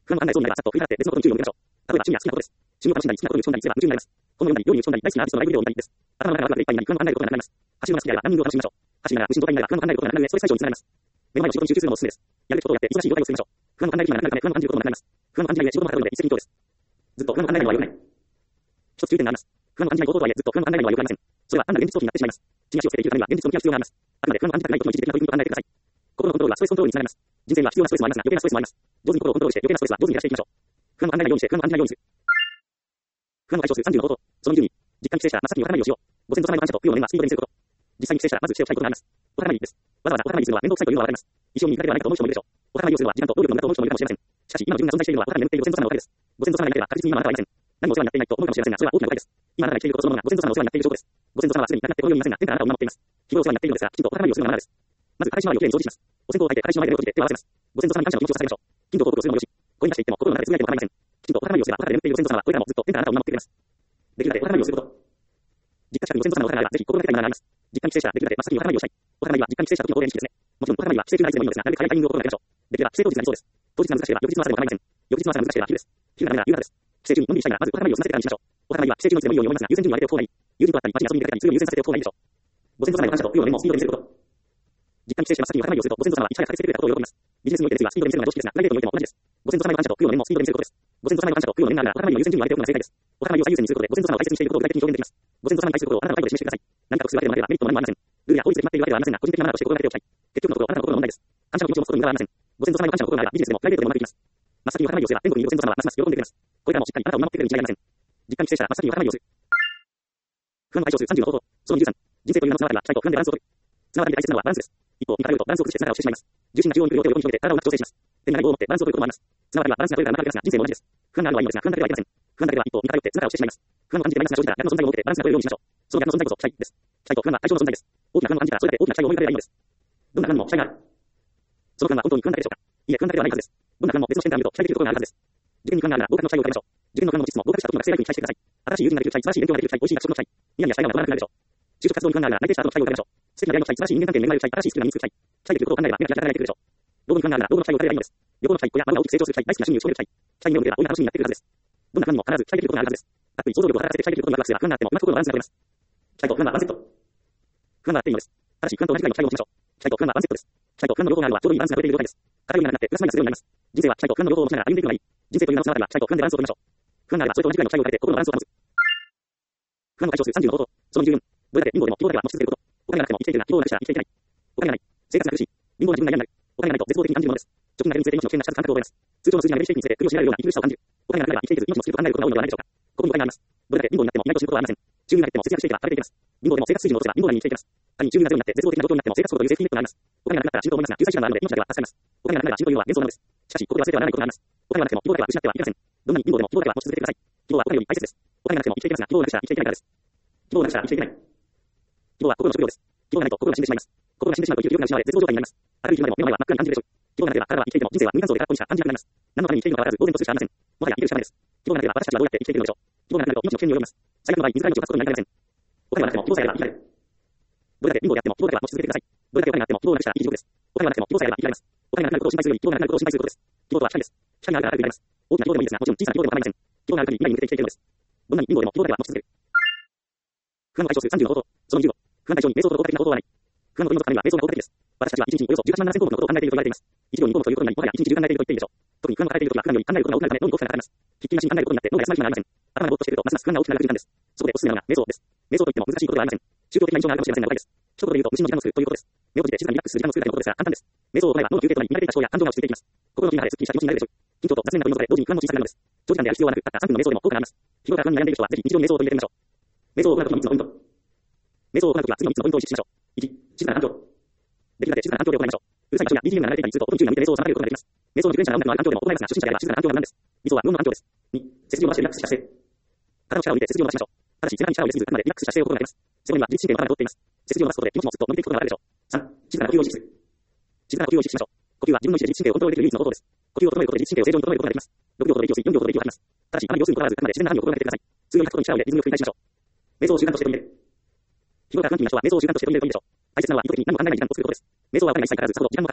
不安の案内そうになれば、さっと振り払って別のことに注意を向けましょう。例えば、趣味や好きなことです。収入を楽しんだり、好きなことに打ち込んだりすれば夢中になれます。本を読んだり、料理を打ち込んだり、大好きなアーティストのライブビデオを見たりです。頭の中がワクワクでいっぱいになり、不安の案内ることがなくなります。走るのが好きであればランニングを楽しみましょう。走りながら無心状態になれば不安の案内ることがなくなる上、ストレス解消につながります。目の前の仕事に集中するのもおすすめです。やるべきことをやって忙しい状態を作りましょう。不安の案内る気がなくなるため、不安を感じることもなくなります。不安を感じない上、仕事もはかどるので一石二鳥です。ずっと不安の案内るのは良くない。一つ注意点があります。不安を感じない行動とはいえ、ずっと不安の案内るのは良くありません。それは単なる現実逃避になってしまいます。地に足をつけて生きるためには現実を向き合う必要があります。あくまで不安を感じたくないことの一時的な取り組みと考えてください。心のコントロールはストレスコントロールにつながります。人生には必要なストレスもありますが、余計なストレスもあります。上手に心をコントロールして余計なストレスは上手に減らしていきましょう。不安の案内ないようにして、不安を感じないようにする。不安の解消数30の方法。その20に、実感に帰省者、真っ先にお花見をしよう。ご先祖様の感謝と供養の念はスピードにすること。実際に帰省者、まずしておきたいことがあります。お花見です。わざわざお花見するのは面倒くさいというのはわかります。一生に一回ではないかと思う人もいるでしょう。お花見をするのは時間と労力の無駄と思う人もいるかもしれません。しかし、今の自分が存在しているのはお花見に眠っているご先祖様のおかげです。ご先祖様がいなければ確実に今のあなたはいません。何もお世話になっていないと思うかもしれませんが、それは大きな誤解です。今あなたが生きていることそのものがご先祖様のお世話になっている証拠です。ご先祖様はすでに亡くなってこの世にいませんが、天からあなたを見守っています。日頃お世話になっているのですが、きちんとお花見をするのがマナーです。まず、彼氏周りをきれいに掃除します。お線香を焚いて彼氏の前で手を閉じて手を合わせます。ご先祖様に感謝の気持ちを捧げましょう。金と報告をするのもよし、恋に出していっても心の中でつぶやいても構いません。きちんとお花見をすれば、お花で眠っているご先祖様はこれからもずっと天からあなたを見守ってくれます。できるだけお花見をすること。実家近くにご先祖様のお花があれば、ぜひ心がけたいものがあります。実家に帰省者、できるだけ真っ先にお花見をしたい。お花見は実家に帰省した時の恒例儀式ですね。もちろんお花見は帰省中ないつでもいいのですが、なるべく早いタイミングを心がけましょう。できれば帰省当日になりそうです。当日が難しければ翌日の朝でも構いません。翌日の朝が難しければ昼です。昼がダメなら夕方です。帰省中にのんびりしたいならまずお花見を済ませてからにしましょう。お花見は帰省中のいつでもいいように思いますが、優先順位を上げておく方がいい。友人と会ったり、街に遊びに出かけたりするのを優先させておく方がいいでしょう。ご先祖様への感謝と供養の念もスピードにすること。実家に帰省して真っ先にお花見をすると、ご先祖様はいち早く駆けつけてくれたことを喜びます。ビジネスにおいてですが、スピードにするのが常識ですが、プライベートにおいても同じです。ご先祖様への感謝と供養の念もスピードにすることです。ご先祖様への感謝と供養の念ならば、お花見を優先順位を上げておくのが正解です。お花見を最優先にすることで、ご先祖様を大切にしていることを具体的に表現できます。ご先祖様に対することをあなたの態度で示してください。何か得するわけでもなければメリットも何もありません。ルールや法律で決まっているわけではありませんが、個人的なマナーとして心がけておきたい。結局のところ、あなたの心の問題です。感謝の気持ちを持つことに無駄はありません。ご先祖様への感謝の心があれば、ビジネスでもプライベートでもうまくいきます。真っ先にお花見をすれば、天国にいるご先祖様はますます喜んでくれます。これからもしっかりあなたを見守ってくれるに違いありません。実家に帰省したら真っ先にお花見をする。不安の解消数30の方法。その23。人生という名の綱渡りは、期待と不安でバランスを取る。綱渡りで大切なのはバランスです。一方、見方よるとバランスを崩して綱をしてしまいます。重心が中央に来るよう手を横に広げて体をうまく調整します。手に何棒を持ってバランスを取ることもあります。綱渡りはバランスが取れたらうまくいきますが、人生も同じです。不安があるのはいいのですが、不安だけではいけません。不安だけでは一方、見方よって綱をしてしまいます。不安を感じてマイナスが生じたら逆の存在を受けてバランスが取れるようにしましょう。その逆の存在こそ期待です。期待と不安は対象の存在です。大きな不安を感じたらそれだけ大きな期待を思い浮かべればいいのです。どんな不安にも期待がある。その不安は本当に不安だけでしょうか。いいえ、不安だけではないはずです。どんな不安も別の視点から見ると期待できることがあるはずです。受験に不安があるなら合格の期待を立てましょう。受験の不安の実質も合格した時の学生ライフに期待してください。新しい友人ができる期待、素晴らしい勉強ができる期待、美味しい学食の期待、未来や社会が学ばなくなるでしょう。就職活動に不安があるなら内定した後の期待を立てましょう。素敵な出会いの期待、素晴らしい人間関係に恵まれる期待、新しいスキルが身につく期待、期待できることを考えれば目が開かれてくるでしょう。老後に不安があるなら老後の期待を立てればいいのです。旅行の期待、親、孫が大きく成長する期待、大好きな趣味を広げる期待、期待に目を向ければ大いな楽しみになってくるはずです。どんな不安にも必ず期待できることがあるはずです。かっこいい想像力を働かせて期待できることにワクワクすれば不安があってもうまく心のバランスが取れます。期待と不安はワンセット。不安があっていいのです。ただし不安と同じくらいの期待を持ちましょう。期待と不安はワンセットです。期待と不安の両方があるはちょうどいいバランスが取れている状態です。偏りがなくなってプラスマイナスゼロになります。人生は期待と不安の両方を持ちながら歩んでいくのがいい。人生という名の綱渡りは期待と不安でバランスを取りましょう。不安があればそれと同じくらいの期待を立てて心のバランスを保つ。不安の解消数30の方法。その24。どれだけ貧乏でも希望だけは持ち続けること。お金がなくても生きているな希望をなくしたら生きていけない。お金がない。生活が苦しい。貧乏な自分が嫌になる。お金がないと絶望的に感じるものです。貯金が減るにつれて命の危険な下感覚を覚えます。通常の数字が減るしていくにつれて苦しくなるような息苦しさを感じる。お金がなければ生きていけず命の救いを考えることが多いのではないでしょうか。ここにお金があります。どれだけ貧乏になっても意外と死ぬことはありません。収入が減っても節約していけば食べていけます。貧乏でも生活水準を落とせば貧乏なりに生きていけます。仮に収入がゼロになって絶望的な状況になっても生活保護というセーフティーネットがあります。お金がなくなったら死ぬと思いますが、救済手段があるので命だけは助かります。お金がなくなれば死ぬというのは幻想なのです。しかし、ここで忘れてはならないことがあります。お金がなくても希望だけは失ってはいけません。どんなに貧乏でも希望だけは持ち続けてください。希望はお金より大切です。お金がなくても生きていけますが、希望をなくしたら生きていけないからです。希望をなくしたら生きていけない。希望は心の食料です。希望がないと心が死んでしまいます。心が死んでしまうと生きる気力が失われ絶望状態になります。ある生きるまでも目の前は真っ暗に感じるでしょう。希望がなければ体は生きていても人生は無感想で空っぽにしか感じなくなります。何のために生きているのかわからず呆然とするしかありません。もはや生きるしかないです。希望がなければ私たちはどうやって生きていけるのでしょう。希望がなくなると命の危険に及びます。最悪の場合、自ら命を絶つことになりかねません。お金がなくても希望さえあれば生きられる。どれだけ貧乏であっても希望だけは持ち続けてください。どれだけお金があっても希望をなくしたらいい地獄です。お金がなくても希望さえあれば生きられます。お金がなくなることを心配するより希望がなくなることを心配することです。希望とは光です。光があるから明るくなります。大きな希望でもいいですが、もちろん小さな希望でも構いません。希望がある限り未来に向けて生きていけるのです。どんなに貧乏でも希望だけは持ち続ける。不安の解消数30の方法。その25。不安解消に瞑想と効果的な方法はない。不安を取り除くためには瞑想が効果的です。私たちは1日におよそ18万7000項目のことを考えていると言われています。1秒2項目ということになり、もはや1日中考えていると言っていいでしょう。特に不安を抱えているときは普段より考えることが多くなるため脳に興奮がかかります。ひっきりなしに考えることになって脳が休まる暇がありません。頭がぼーっとしているとますます不安が大きくなる時間です。そこでおすすめなのが瞑想です。瞑想といっても難しいことではありません。宗教的な印象があるかもしれませんが、誤解です。一言で言うと無心の時間を作るということです。目を閉じて静かにリラックスする時間を作るだけのことですが簡単です。瞑想を行えば脳の休憩となり見慣れていた思考や感情が落ち着いていきます。心の気になれすっきりした気持ちになれるでしょう。緊張と雑念が取り除かれ同時に不安も小さくなるのです。長時間でやる必要はなく、たった3分の瞑想でも効果があります。日頃から不安に悩んでいる人はぜひ日常の瞑想を取り入れてみましょう。瞑想を行うときの3つのポイント。瞑想を行うときは次の3つのポイントを意識しましょう。1、静かな環境。できるだけ静かな環境で行いましょう。うるさい場所や BGM が流れていたりすると、音に注意が向いて瞑想を妨げることができます。瞑想の受験者が音楽のある環境でも行いますが、初心者であれば静かな環境が無難です。理想は無音の環境です。2、背筋を伸ばしてリラックスした姿勢。体の力を入れて背筋を伸ばしましょう。ただし、背中に力を入れすぎず、あくまでリラックスした姿勢を心がけます。背骨には自律神経の頭が通っています。背筋を伸ばすことで気持ちもすっと伸びていくことがあるでしょう。3、静かな呼吸を意識する。静かな呼吸を意識しましょう。呼吸は自分の意思で自律神経をコントロールできる唯一の方法です。呼吸を整えることで自律神経を正常に整えることができます。6秒ほどで息を吸い、4秒ほどで息を吐きます。ただし、あまり要するにとらわず、あくまで自然な範囲を心がけてください。強い吐くことに力を入れ、リズムよく繰り返しましょう。瞑想を習慣として取り入れる。日頃から不安定な人は瞑想を習慣として取り入れるといいでしょう。大切なのは意図的に何も考えない時間を作ることです。瞑想はお金が一切かからず、さほど時間もかかりません。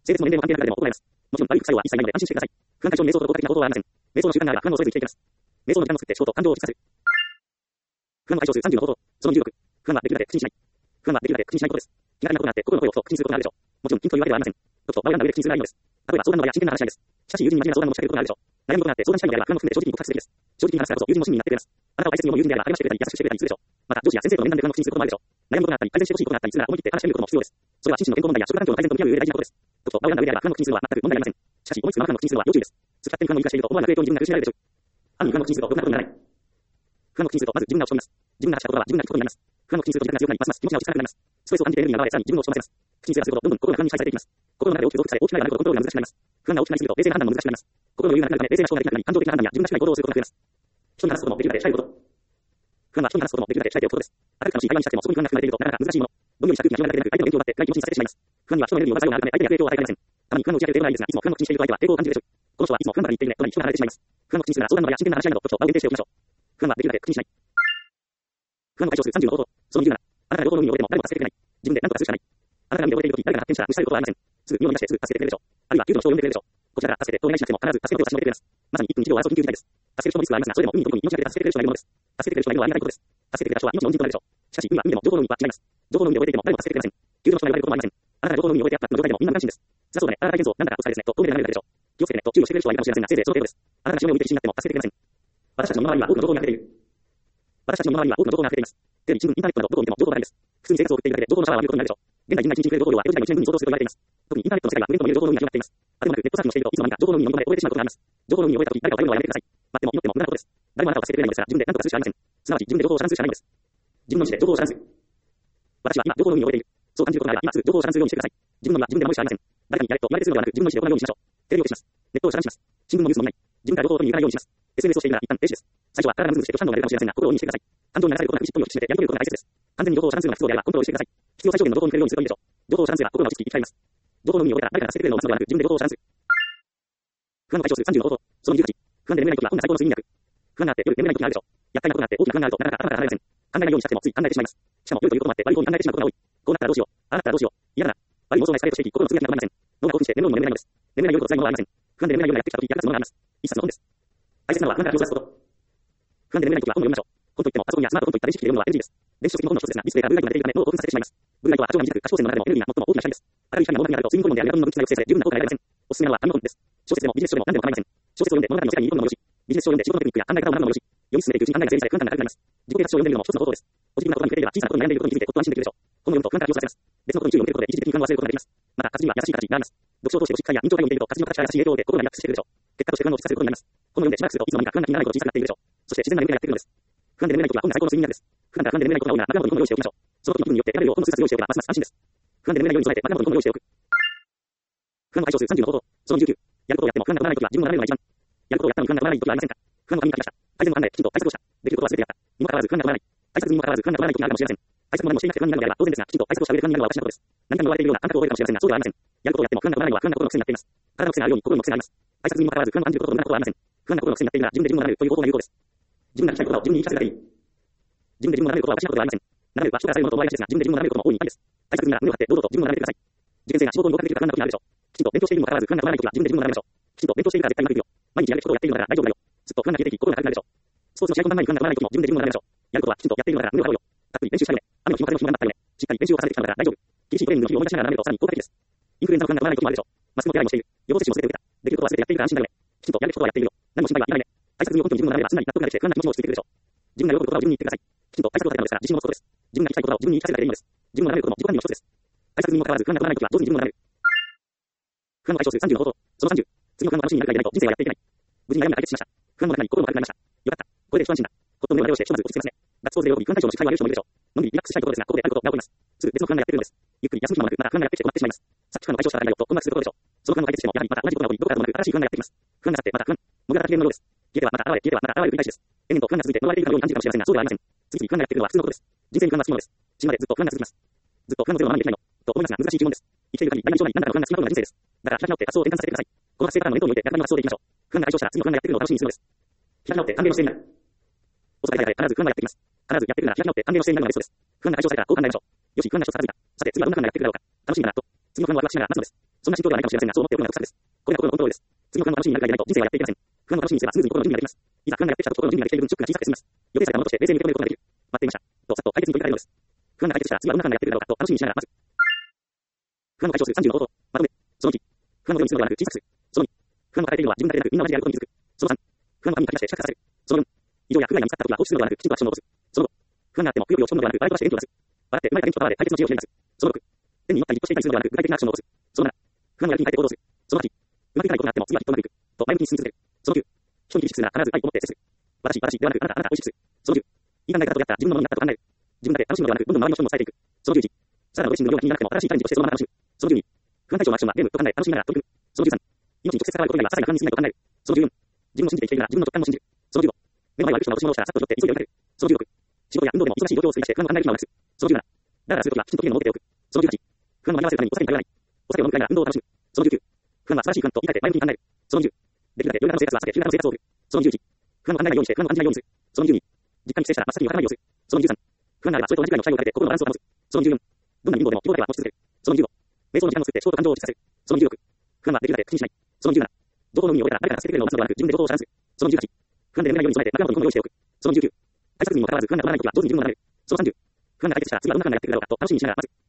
性別も年齢も関係なく誰でも行えます。もちろん、悪い副作用は一切ないので安心してください。不安解消瞑想と効果的な方法はありません。瞑想の習慣があれば不安を恐れず生きていきます。瞑想の時間を作って思考と感情を落ち着かせる。不安を解消する30の方法。その16。不安はできるだけ口にしない。不安はできるだけ口にしないことです。気軽なことがあって心の声をと口にすることがあるでしょう。もちろん、緊というわけではありません。と場を選んだ上で口にするのがいいのです。例えば相談の場や真剣な話し合いです。しかし友人に真面目な相談を仕掛けることがあるでしょう。悩み事があって相談したいのであれば不安を含んで正直に告白すべきです。正直に話すからこそ友人も親身になってくれます。あなたを大切に思う友人であれば励ましてくれたり優しくしてくれたりするでしょう。また上司や先生との面談で不安を口にすることもあるでしょう。悩むことがあったり改善してほしいことがあったりするなら思い切って話しかけることも必要です。それは心身の健康問題や職場環境の改善と向き合う上で大事なことです。場を選んだ上であれば不安を口にするのは全く問題ありません。しかし思いつくまま不安を口にするのは要注意です。付き合って不安を言い出していると思わぬ悪影響に自分が苦しめられるでしょう。暗に不安を口にするとろくなことにならない。不安を口にするとまず自分が落ち込みます。自分が話した言葉は自分が聞くことになります。不安を口にすると自覚が強くなりますます気持ちが落ち着かなくなります。ストレスを感じているに現れさらに自分を落ち込ませます。口にすればするほどどんどん心が不安に支配されていきます。心の中で大きく増幅され大きくなればなるほどコントロールが難しくなります。不安が大きくなりすぎると冷静な判断も難しくなります。心の余裕がなくなるため冷静な思考ができなくなり感情的な判断や自分らしくない行動をすることが増えます。人に話すこともできるだけ控えること。不安は人に話すこともできるだけ控えておくことです。明るく楽しい会話にしたってもそこに不安が含まれているとなかなか難しいもの。どんよりした空気が広がっていなく相手の勉強があって外気持ちにさせてしまいます。不安には人のエネルギーを無駄されるため相手に悪影響を与えられません。たまに不安の打ち明ける程度はいいですがいつも不安の口にしていると相手は抵抗を感じるでしょう。この人はいつも不安ばかり言っているねとなり人が離れてしまいます。不安の口にするなら相談の場や真剣な話し合いなど場を限定しておきましょう。不安はできるだけ口にしない。不安を解消する30の方法。その20ならあなたが両方の海に溺れても誰も助けてくれない。自分で何とかするしかない。あなたが海に溺れているとき誰が発見したら無視されることはありません。すぐ身を乗り出してすぐ助けてくれるでしょう。あるいは救助の人を呼んでくれるでしょう。こちらから助けてとお願いしなくても必ず助けてを差し伸べてくれます。まさに1分1秒を争う緊急事態です。助ける人のリスクはありますがそれでも海に飛び込み命がけで助けてくれる人がいるものです。助けてくれる人がいるのはありがたいことです。助けてくれた人は命の恩人となるでしょう。しかし海は海でも情報の海は違います。情報の海に溺れていても誰も助けてくれません。救助の人が呼ばれることもありません。あなたが情報の海に溺れてあったこの状態でもみんな無関心です。辛そうだね。あなた大変そう。なんだかお疲れですね。と遠目で離れるでしょう。気をつけてね。と注意をしてくれる人はいるかもしれませんがせいぜいその程度です。あなたが潮目を向いて必死になっても助けてくれません。私たちの周りには多くの情報が溢れている。私たちの周りには多くの情報が溢れています。テレビ、新聞、インターネットなどどこを見ても情報ばかりです。普通に生活を送っているだけで情報のシャワーを浴びることになるでしょう。現代人が一日に触れる情報量は4時間に1年分に相当すると言われています。特にインターネットの世界は無限とも言える情報の海が広がっています。あれもなくネットサーフィンをしているといつの間にか情報の海に飲み込まれ溺れてしまうことがあります。情報の海に溺れた時誰かを頼るのはやめてください。待っても祈っても無駄なことです。誰もあなたを助けてくれないのですが自分で何とかするしかありません。すなわち自分で情報を遮断するしかないのです。自分の意思で情報を遮断する。私は今情報の海に溺れている。そう感じることがあれば今すぐ情報を遮断するようにしてください。自分の身は自分で守るしかありません。誰かにやれと言われてするのではなく自分の意思で行うようにしましょう。テレビを消します。ネットを遮断します。新聞もニュースも見ない。自分から情報を取りに行かないようにします。SNS をしているなら一旦停止です。最初は体がムズムズして不反応が出るかもしれませんが心を鬼にしてください。感情に流されることなくしっぽりを引き締めてやり遂げることが大切です。完全に情報を遮断するのが不都合であればコントロールしてください。必要最小限の情報に触れるようにすればいいでしょう。情報を遮断すれば心が落ち着き生き返ります。情報の海に溺れたら誰かが助けてくれるのを待つのではなく自分で情報を遮断する。不安を解消する30の方法。その18。不安で眠れないときは本が最高の睡眠薬。不安があって夜眠れないときがあるでしょう。厄介なことがあって大きな不安があるとなかなか頭が離れません。考えないようにしたってもつい考えてしまいます。しかも夜ということもあって悪い方に考えてしまうことが多い。こうなったらどうしよう。ああなったらどうしよう。嫌だな。悪い妄想がエスカレートしていき心のつぶやきが止まりません。脳が興奮して眠るのも眠れないのです。眠れない夜と辛いものはありません。不安で眠れない夜がやってきたとき役立つものがあります。一冊の本です。大切なのは不安から気を出すこと。不安で眠れないときは本を読みましょう。本といってもパソコンやスマートフォンといった電子機器で読むのは NG です。電子書籍も本の一つですがディスプレイがブルーライトが出ているため脳を興奮させてしまいます。ブルーライトは波長が短く可視光線の中でもエネルギーが最も大きな光です。明るい光が脳波になると睡眠ホルモンであるメラトニンの分泌が抑制され十分な効果が得られません。おすすめなのは紙の本です。小説でもビジネス書でも何でも構いません。小説を読んで物語の世界に入り込むのもよし、ビジネス書を読んで仕事のテクニックや考え方を学ぶのもよし、読み進めていくうちに考えが整理され不安感がなくなります。自己啓発書を読んでいるのも一つの方法です。ポジティブなことに触れていれば小さなことに悩んでいることに気づいてほっと安心できるでしょう。本を読むと不安から気をさせます。別のことに注意を向けることで一時的に不安を忘れることができます。また活字には優しい形があります。読書を通してごしっかりや人情会を見ていると活字の形から優しい影響を受け心がリラックスしてくるでしょう。結果として不安を小さくすることになります。本を読んでしばらくするといつの間にか不安が気にならないほど小さくなっているでしょう。そして自然な夢がやってくるのです。不安で眠れないときは本が最高の睡眠薬です。普段から不安で眠れないことが多いなら枕元に本を用意しておきましょう。その時の気分によって選べるよう本の数冊用意しておけばますます安心です。不安で眠れないように備えて枕元に本を用意しておく。不安を解消する30の方法。その19。やることをやっても不安が止まらないときは自分を学べるのが一番。やることをやったのに不安が止まらないときはありませんか。不安の紙に書きました。改善の案内できちんと対策をした。できることは全てやった。にもかかわらず不安が止まらない。対策にもかかわらず不安が止まらないときがあるかもしれません。対策も何もしていなくて不安になるのであれば当然ですが、きちんと対策をした上で不安になるのは私のことです。何かに追われているような感覚を覚えるかもしれませんが、そうではありません。やることをやっても不安が止まらないのは不安な心の癖になっています。体の癖があるように心の癖があります。対策にもかかわらず不安を感じることと無駄なことはありません。不安な心の癖になっているなら自分で自分を学べるという方法が有効です。自分が聞きたいことを自分に言い聞かせるだけいい。自分で自分を学べることは私のことではありません。学べるは人からされるものと思われがちですが、自分で自分を学べることも大いに一般です。対策になら胸を張って堂々と自分を学べてください。受験生が仕事に合格できるか不安な時があるでしょう。きちんと勉強しているにもかかわらず不安が止まらない時は自分で自分を学べましょう。きちんと勉強しているから絶対うまくいくよ。毎日やるべきことをやっているのなら大丈夫だよ。ずっと不安が消えていき心が軽くなるでしょう。スポーツの試合本番前に不安が止まらない時も自分で自分を学べましょう。やることはきちんとやっているのなら胸を張ろうよ。たっぷり練習したよね。雨の日も風の日も頑張ったよね。しっかり練習を重ねてきたのだから大丈夫。厳しいトレーニングの日を思い出しながら学べるとさらに効果的です。インフルエンザの不安が止まらない時もあるでしょう。マスクの手洗いもしている。予防接種も全て受けた。できることは全てやっているから安心だよね。きちんとやるべきことはやっているよ。何も心配はいらないね。対策にを本当に自分を学べばすんなり納得ができて不安な気持ちも落ち着いてくるでしょう。自分が喜ぶことは自分に言ってください。きちんと対策を立てたのですから自信を持つことです。自分が言いたいことを自分に言い聞かせればいいのです。自分を学べることも自己管理の一つです。対策にもかかわらず不安が止まらない時は上手に自分を学べる。不安を解消する30の方法。その30。次の不安の話になるかいないと人生はやっていけない。無事に悩みが解決しました。不安の中に心も軽くなりました。よかった。これで一安心だ。ほっと胸をなでをしてひとまず落ち着けますね。ガッツポーズで喜び不安解消の失敗はある人もいるでしょう。のんびりリラックスしたいところですが、ここであることが起こります。すぐ別の不安がやってくるのです。ゆっくり休む暇もなく、また不安がやってきて困ってしまいます。さっき不安を解消したらいいよと困惑するところでしょう。その不安を解決しても、やはりまた同じことが起こり、どこからともなく新しい不安がやってきます。不安が去ってまた不安。モグラが機嫌のようです。消えてはまた現れ、消えてはまた現れる繰り返しです。延々と不安が続いて呪われているかのように感じるかもしれませんが、そうではありません。次々不安がやってくるのは普通のことです。人生に不安はつきものです。死ぬまでずっと不安が続きます。ずっと不安のゼロを学んでいきたいの。と思いますが難しい呪文です。生きている限り、大なり小なり何らかの不安がつきまとうのが人生です。だから開き直って発想を転換させてください。この発生パターンの連動において逆に発想でいきましょう。不安が解消したら次の不安がやってくるのを楽しみにするのです。開き直って歓迎の姿勢になる。お疲れ様で必ず不安がやってきます。必ずやってくるなら開き直って歓迎の姿勢になるのがベストです。不安が解消されたらこう考えましょう。よし、不安が解消された。さて次はどんな不安がやってくるだろうか。楽しみだなと。次の不安をワクワクしながら待つのです。 そんな心境ではないかもしれませんが、そう思っておくのが得策です。これが心のコントロールです。次の不安の楽しみになるがいないと人生はやっていけません。不安の楽しみにすればスムーズに心の準備ができます。いざ不安がやってきたと心の準備ができている分、ショックが小さくて済みます。予定されたものとして冷静に受け止めることができる。待っていました。と、さっと解決に取り掛かれるのです。不安が解決したら次はどんな不安がやってくるだろうかと楽しみにしながら待つ。不安の解消数30の方法。まとめ。その1。不安の上にするのではなく小さくする。その2。不安の抱えているのは自分だけでなくみんな同じであることに気づく。その3。不安の神に書き出して視覚化させる。その4。異常や不具合が見つかった時は放置するのではなくきちんとアクションを起こす。その5。不安があっても不予備を落ち込むのではなく笑い飛ばして元気を出す。笑って生まれた元気とパワーで解決の知恵を手に出す。その6。手に持ったりじっとしていたりするのではなく具体的なアクションを起こす。その7。不安のやる気に変えて行動する。その8。うまくいかないことがあっても次はきっとうまくいく。と前向きに進み続ける。その9。人に厳しくするなら必ず愛を持って接する。私ではなくあなたを意識する。その10。いい考え方とやったら自分のものになったと考える。自分だけ楽しむのではなくどんどん周りの人にも伝えていく。その11。さらなるドレッシングの量が気にならなくても新しいチャレンジとしてそのまま楽しむ。その12。不安解消のアクションはゲームと考え楽しみながら取り組む。その13。命に直接関わること以外は些細な不安に過ぎないと考える。その14。自分を信じて生きているなら自分の直感も信じる。その15。目の前は悪くしても落とし物をしたらさっと拾って急いで追いかける。その16。仕事や運動でも忙しい状況を費やして不安の考える暇をなくす。その17。だらだらするときはきちんと期限を設けておく。その18。不安を紛らわせるためにお酒に頼らない。お酒を飲むくらいなら運動を楽しむ。その19。不安は素晴らしい不安と言い換えて前向きに考える。その20。できるだけより楽な生活は避け、柔軟な生活を送る。その21。不安を考えないようにして不安を感じないようにする。その22。実感に帰省したら真っ先にわからないようにする。その23。不安があればそれと同じくらいの期待をかけて心のバランスを保つ。その24。どんなに貧乏でも希望だけは持ち続ける。その25。瞑想の時間を作って思考と感情を落ち着かせる。その26。不安はできるだけ口にしない。その27。情報の海に置いたら誰かが捨ててくれるのを待つのではなく自分で情報を遮断する。その18。不安で眠れないように備えて枕元に本を用意しておく。その19。対策にもかかわらず不安が止まらないときは上手に自分を学べる。その30。不安が解決したら次はどんな不安がやってくるだろうかと楽しみにしながら待つ。